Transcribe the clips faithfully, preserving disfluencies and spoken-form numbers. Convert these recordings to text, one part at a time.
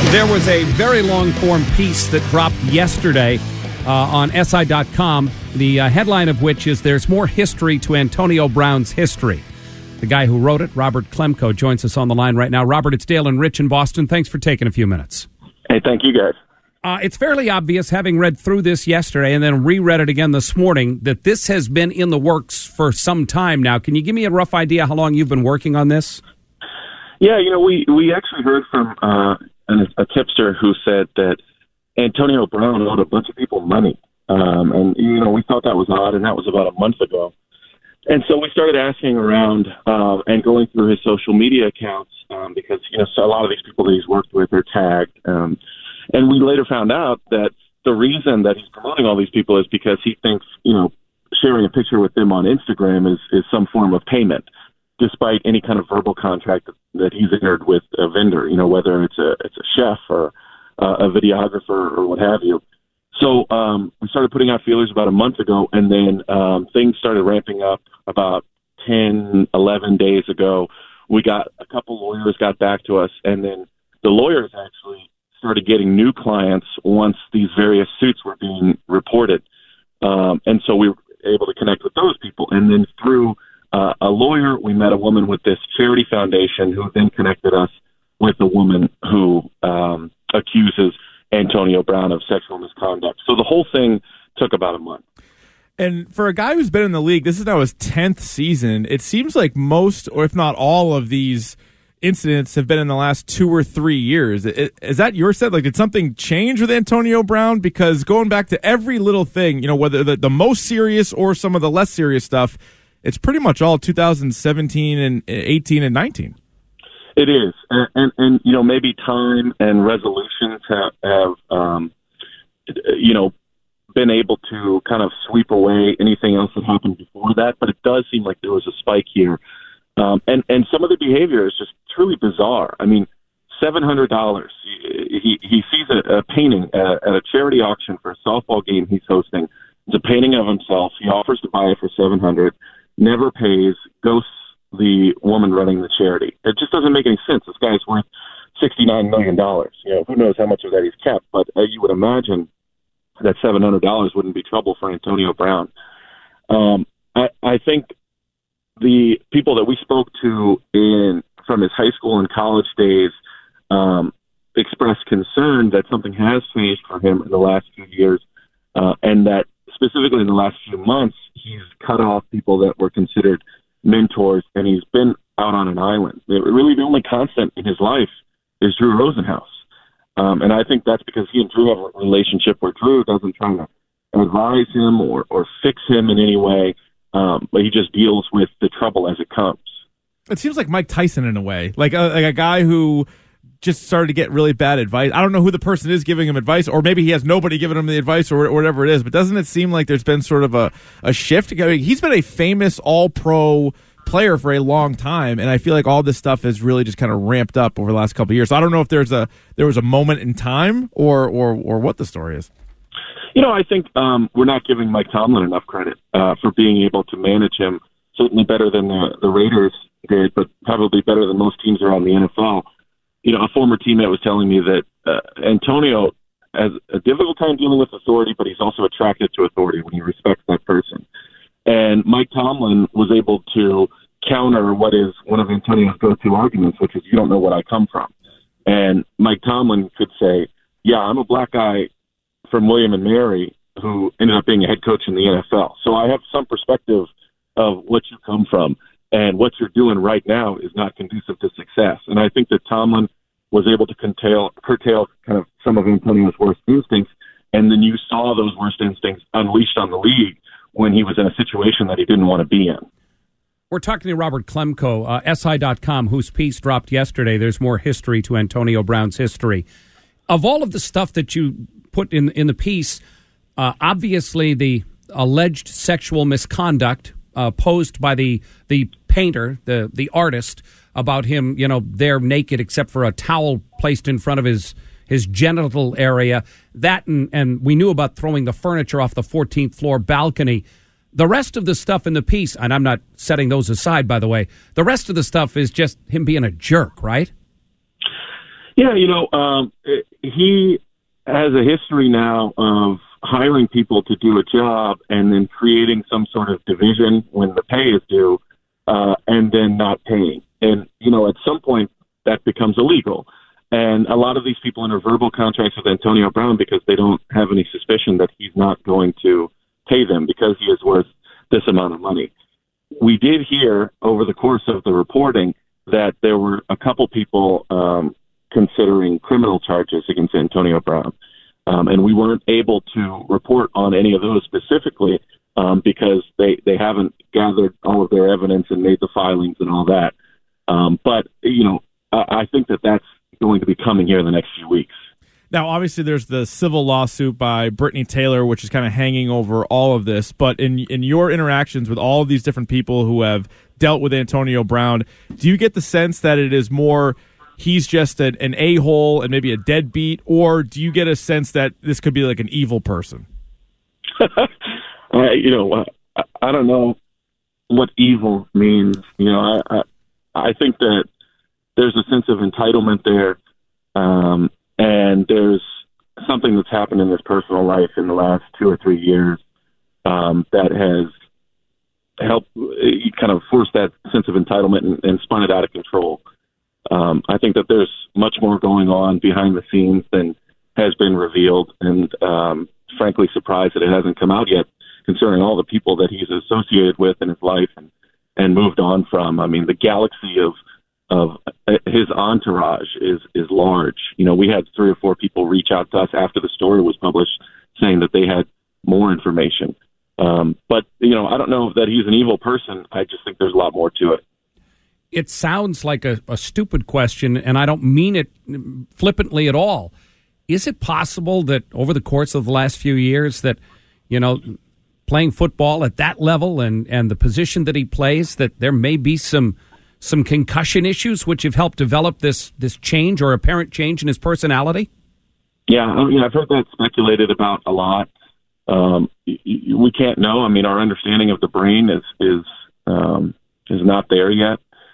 There was a very long-form piece that dropped yesterday uh, on S I dot com, the uh, headline of which is "There's More History to Antonio Brown's History." The guy who wrote it, Robert Klemko, joins us on the line right now. Robert, it's Dale and Rich in Boston. Thanks for taking a few minutes. Hey, thank you, guys. Uh, it's fairly obvious, having read through this yesterday and then reread it again this morning, that this has been in the works for some time now. Can you give me a rough idea how long you've been working on this? Yeah, you know, we, we actually heard from uh, a tipster who said that Antonio Brown owed a bunch of people money. Um, and, you know, we thought that was odd, and that was about a month ago. And so we started asking around uh, and going through his social media accounts um, because, you know, so a lot of these people that he's worked with are tagged. Um, and we later found out that the reason that he's promoting all these people is because he thinks, you know, sharing a picture with them on Instagram is, is some form of payment, despite any kind of verbal contract that he's entered with a vendor, you know, whether it's a it's a chef or uh, a videographer or what have you. So um, we started putting out feelers about a month ago, and then um, things started ramping up about ten, eleven days ago. We got a couple lawyers got back to us, and then the lawyers actually started getting new clients once these various suits were being reported. Um, and so we were able to connect with those people. And then through uh, a lawyer, we met a woman with this charity foundation who then connected us with a woman who um, accuses Antonio Brown of sexual misconduct. So the whole thing took about a month. And for a guy who's been in the league, this is now his tenth season. It seems like most, or if not all, of these incidents have been in the last two or three years. Is that your set? Like, did something change with Antonio Brown? Because going back to every little thing, you know, whether the, the most serious or some of the less serious stuff, it's pretty much all two thousand seventeen and eighteen and nineteen. It is. And, and, and you know, maybe time and resolutions have, have um, you know, been able to kind of sweep away anything else that happened before that. But it does seem like there was a spike here. Um, and, and some of the behavior is just truly bizarre. I mean, seven hundred dollars. He, he sees a, a painting at, at a charity auction for a softball game he's hosting. It's a painting of himself. He offers to buy it for seven hundred dollars, never pays, ghosts the woman running the charity. It just doesn't make any sense. This guy's worth sixty-nine million dollars. You know, who knows how much of that he's kept, but uh, you would imagine that seven hundred dollars wouldn't be trouble for Antonio Brown. Um, I, I think the people that we spoke to in from his high school and college days um, expressed concern that something has changed for him in the last few years, uh, and that specifically in the last few months, he's cut off people that were considered mentors, and he's been out on an island. Really, the only constant in his life is Drew Rosenhaus. Um, and I think that's because he and Drew have a relationship where Drew doesn't try to advise him or, or fix him in any way. Um, but he just deals with the trouble as it comes. It seems like Mike Tyson in a way, like a, like a guy who just started to get really bad advice. I don't know who the person is giving him advice, or maybe he has nobody giving him the advice, or, or whatever it is. But doesn't it seem like there's been sort of a, a shift? I mean, he's been a famous all-pro player for a long time, and I feel like all this stuff has really just kind of ramped up over the last couple of years. So I don't know if there's a there was a moment in time, or or or what the story is. You know, I think um, we're not giving Mike Tomlin enough credit uh, for being able to manage him. Certainly better than the, the Raiders did, but probably better than most teams around the N F L. You know, a former teammate was telling me that uh, Antonio has a difficult time dealing with authority, but he's also attracted to authority when he respects that person. And Mike Tomlin was able to counter what is one of Antonio's go-to arguments, which is, you don't know what I come from. And Mike Tomlin could say, yeah, I'm a black guy from William and Mary who ended up being a head coach in the N F L. So I have some perspective of what you come from, and what you're doing right now is not conducive to success. And I think that Tomlin was able to curtail, curtail kind of some of Antonio's worst instincts, and then you saw those worst instincts unleashed on the league when he was in a situation that he didn't want to be in. We're talking to Robert Klemko, uh, S I dot com, whose piece dropped yesterday. There's more history to Antonio Brown's history. Of all of the stuff that you put in in the piece, uh, obviously the alleged sexual misconduct uh, posed by the the painter, the the artist, about him, you know, there naked except for a towel placed in front of his his genital area. That and, and we knew about throwing the furniture off the fourteenth floor balcony. The rest of the stuff in the piece, and I'm not setting those aside, by the way, the rest of the stuff is just him being a jerk, right? Yeah, you know, um, he has a history now of hiring people to do a job and then creating some sort of division when the pay is due, uh, and then not paying. And, you know, at some point that becomes illegal. And a lot of these people enter verbal contracts with Antonio Brown because they don't have any suspicion that he's not going to pay them because he is worth this amount of money. We did hear over the course of the reporting that there were a couple people um, considering criminal charges against Antonio Brown. Um, and we weren't able to report on any of those specifically um, because they, they haven't gathered all of their evidence and made the filings and all that. Um, but, you know, I, I think that that's going to be coming here in the next few weeks. Now, obviously, there's the civil lawsuit by Brittany Taylor, which is kind of hanging over all of this. But in in your interactions with all of these different people who have dealt with Antonio Brown, do you get the sense that it is more he's just an, an a-hole and maybe a deadbeat, or do you get a sense that this could be like an evil person? uh, you know, I, I don't know what evil means. You know, I, I, I think that there's a sense of entitlement there, um, and there's something that's happened in his personal life in the last two or three years um, that has helped kind of force that sense of entitlement and, and spun it out of control. Um, I think that there's much more going on behind the scenes than has been revealed, and um, frankly surprised that it hasn't come out yet, considering all the people that he's associated with in his life and, and moved on from. I mean, the galaxy of of his entourage is is large. You know, we had three or four people reach out to us after the story was published saying that they had more information. Um, but, you know, I don't know that he's an evil person. I just think there's a lot more to it. It sounds like a, a stupid question, and I don't mean it flippantly at all. Is it possible that over the course of the last few years that, you know, playing football at that level and, and the position that he plays, that there may be some some concussion issues which have helped develop this this change or apparent change in his personality? Yeah, I mean, I've heard that speculated about a lot. Um, we can't know. I mean, our understanding of the brain is is um, is not there yet.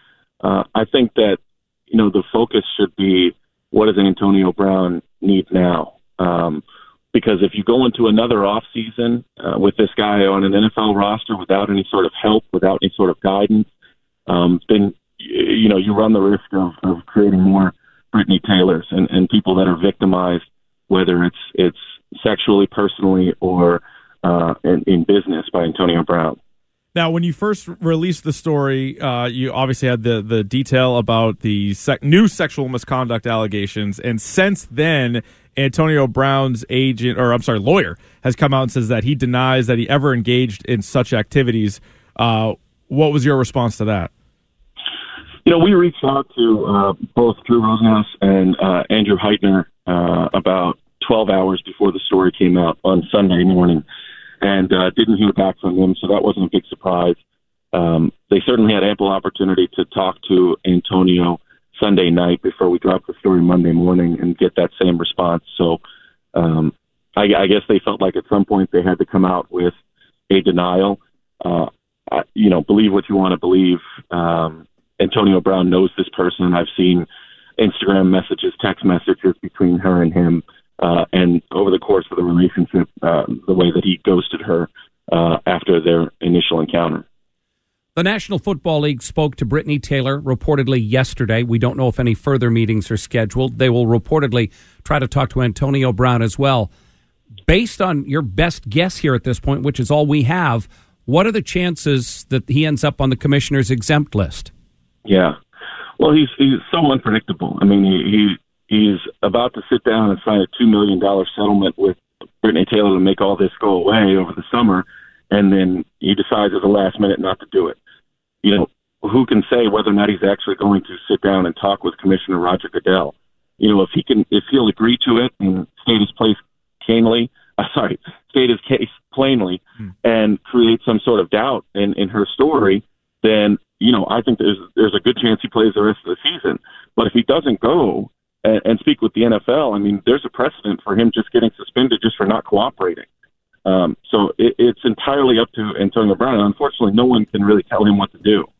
Uh, I think that, you know, the focus should be what does Antonio Brown need now? Um, because if you go into another off season uh, with this guy on an N F L roster without any sort of help, without any sort of guidance, um, then, you know, you run the risk of, of creating more Brittany Taylors and, and people that are victimized, whether it's it's sexually, personally, or uh, in, in business by Antonio Brown. Now, when you first released the story, uh, you obviously had the, the detail about the sec- new sexual misconduct allegations, and since then, Antonio Brown's agent, or I'm sorry, lawyer, has come out and says that he denies that he ever engaged in such activities. Uh, what was your response to that? You know, we reached out to uh, both Drew Rosenhaus and uh, Andrew Heitner uh, about twelve hours before the story came out on Sunday morning, and uh, didn't hear back from them, so that wasn't a big surprise. Um, they certainly had ample opportunity to talk to Antonio Sunday night before we dropped the story Monday morning and get that same response. So um, I, I guess they felt like at some point they had to come out with a denial. Uh, I, you know, believe what you want to believe. Um, Antonio Brown knows this person. I've seen Instagram messages, text messages between her and him. Uh, and over the course of the relationship, uh, the way that he ghosted her uh, after their initial encounter. The National Football League spoke to Brittany Taylor reportedly yesterday. We don't know if any further meetings are scheduled. They will reportedly try to talk to Antonio Brown as well. Based on your best guess here at this point, which is all we have, what are the chances that he ends up on the commissioner's exempt list? Yeah. Well, he's he's so unpredictable. I mean, he, he he's about to sit down and sign a two million dollars settlement with Brittany Taylor to make all this go away over the summer, and then he decides at the last minute not to do it. You know, who can say whether or not he's actually going to sit down and talk with Commissioner Roger Goodell? You know, if he can, if he'll agree to it and state his place plainly, uh, sorry, state his case plainly, hmm. and create some sort of doubt in, in her story, then, you know, I think there's there's a good chance he plays the rest of the season. But if he doesn't go and, and speak with the N F L, I mean, there's a precedent for him just getting suspended just for not cooperating. Um, so it, it's entirely up to Antonio Brown. And unfortunately, no one can really tell him what to do.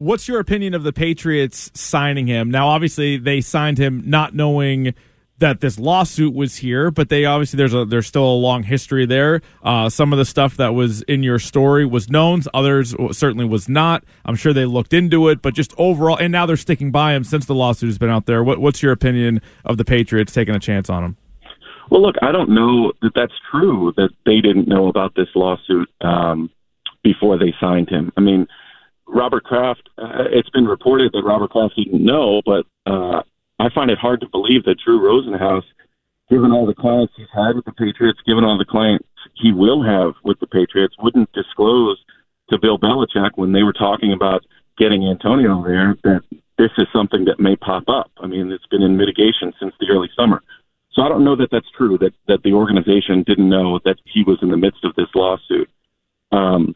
What's your opinion of the Patriots signing him? Now, obviously, they signed him not knowing that this lawsuit was here, but they obviously there's a there's still a long history there. Uh, some of the stuff that was in your story was known, others certainly was not. I'm sure they looked into it, but just overall, and now they're sticking by him since the lawsuit has been out there. What, what's your opinion of the Patriots taking a chance on him? Well, look, I don't know that that's true, that they didn't know about this lawsuit um, before they signed him. I mean, Robert Kraft, uh, it's been reported that Robert Kraft didn't know, but uh, I find it hard to believe that Drew Rosenhaus, given all the clients he's had with the Patriots, given all the clients he will have with the Patriots, wouldn't disclose to Bill Belichick when they were talking about getting Antonio there that this is something that may pop up. I mean, it's been in mitigation since the early summer. So I don't know that that's true, that, that the organization didn't know that he was in the midst of this lawsuit. Um,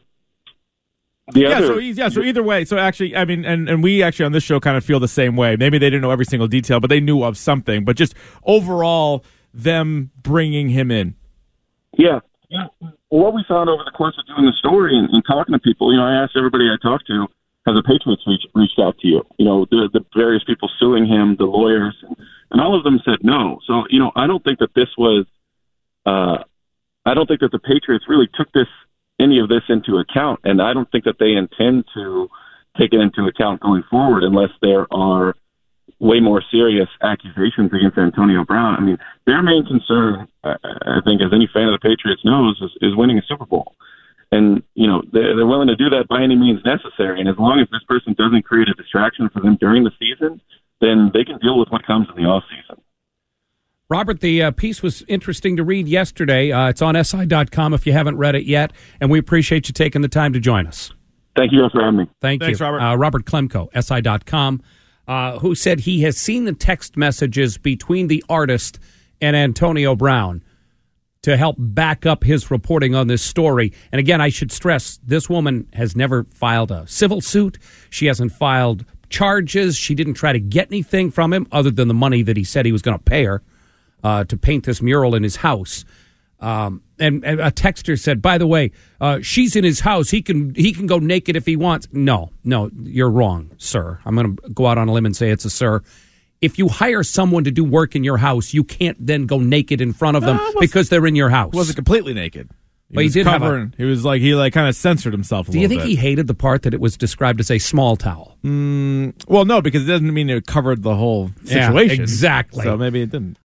The yeah, other, so yeah, so either way, so actually, I mean, and, and we actually on this show kind of feel the same way. Maybe they didn't know every single detail, but they knew of something. But just overall, them bringing him in. Yeah. yeah. Well, what we found over the course of doing the story and, and talking to people, you know, I asked everybody I talked to, has the Patriots reach, reached out to you? You know, the, the various people suing him, the lawyers, and, and all of them said no. So, you know, I don't think that this was, uh, I don't think that the Patriots really took this any of this into account, and I don't think that they intend to take it into account going forward unless there are way more serious accusations against Antonio Brown. I mean, their main concern, I think, as any fan of the Patriots knows, is, is winning a Super Bowl. And, you know, they're, they're willing to do that by any means necessary, and as long as this person doesn't create a distraction for them during the season, then they can deal with what comes in the offseason. Robert, the uh, piece was interesting to read yesterday. Uh, it's on S I dot com if you haven't read it yet, and we appreciate you taking the time to join us. Thank you for having me. Thank Thanks, you. Robert. Uh, Robert Klemko, S I dot com, uh, who said he has seen the text messages between the artist and Antonio Brown to help back up his reporting on this story. And again, I should stress, this woman has never filed a civil suit. She hasn't filed charges. She didn't try to get anything from him other than the money that he said he was going to pay her Uh, to paint this mural in his house. Um, and, and a texter said, by the way, uh, she's in his house. He can he can go naked if he wants. No, no, you're wrong, sir. I'm going to go out on a limb and say it's a sir. If you hire someone to do work in your house, you can't then go naked in front of them uh, because they're in your house. He wasn't completely naked. He but was he did covering. Have a, he was like, he like kind of censored himself a do you little think bit. he hated the part that it was described as a small towel? Mm, well, no, because it doesn't mean it covered the whole situation. Yeah, exactly. So maybe it didn't.